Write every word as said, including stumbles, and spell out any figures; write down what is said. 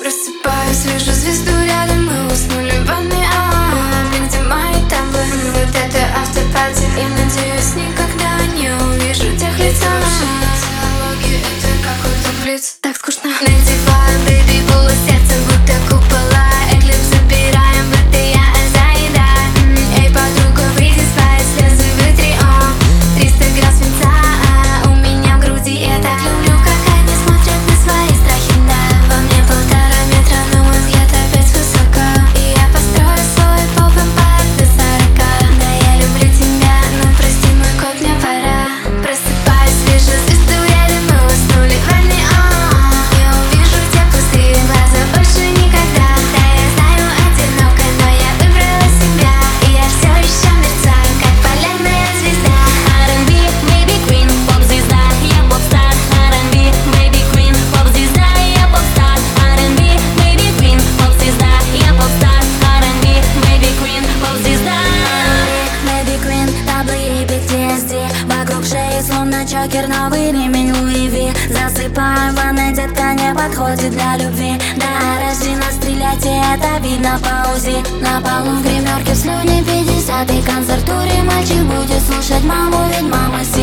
Просыпаюсь, вижу звезду рядом, мы уснули в ванной, а блин, где мои тамбы? Вот это автопати. Я надеюсь, никогда не увижу тех лиц. Психология — это какой-то блиц. Так скучно. Надеваю бэйби полусердце, будто купола. Эклип забираем, будто я Азаида. Эй, подруга, выйди с своей слезы, вытри, о триста грамм свинца, а у меня в груди. Я так люблю, как они смотрят на свои страхи. Да, во мне полтора метра, но мой взгляд опять высоко. И я построю свой поп-эмпайр до сорока. Да, я люблю тебя, но прости, мой кот, мне пора. Просыпаюсь, вижу звезду рядом, мы уснули в ванной, о не увижу те пустые глаза больше никогда. Да, я знаю, одиноко, но я выбрала себя. И я все еще мерцаю, как полярная звезда. ар энд би, baby queen, поп-звезда, я поп-стар. ар энд би, baby queen, поп-звезда, я поп-стар. ар энд би, baby queen, поп-звезда, я поп-стар. ар энд би, baby queen, поп-звезда. Baby Queen, даблю и пи ти эс ди. Вокруг шеи словно чокер, новый ремень Луи Ви. Засыпаем в ванной, детка, не подходит для любви. Да, рождена стрелять, и это видно по УЗИ. На полу в гримерке в слюне пятидесятый концерт туре. Мальчик будет слушать маму, ведь мама